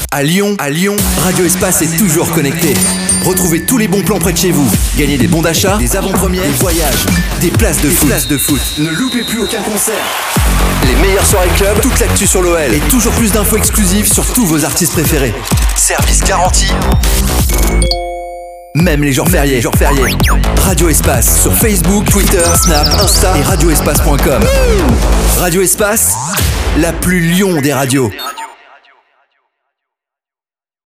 À Lyon, Radio Espace est toujours connecté. Retrouvez tous les bons plans près de chez vous. Gagnez des bons d'achat, des avant-premières, des voyages, des places de foot. Ne loupez plus aucun concert. Les meilleures soirées club, toute l'actu sur l'OL et toujours plus d'infos exclusives sur tous vos artistes préférés. Service garanti. Même les jours fériés. Radio Espace sur Facebook, Twitter, Snap, Insta et radioespace.com. Radio Espace, la plus Lyon des radios.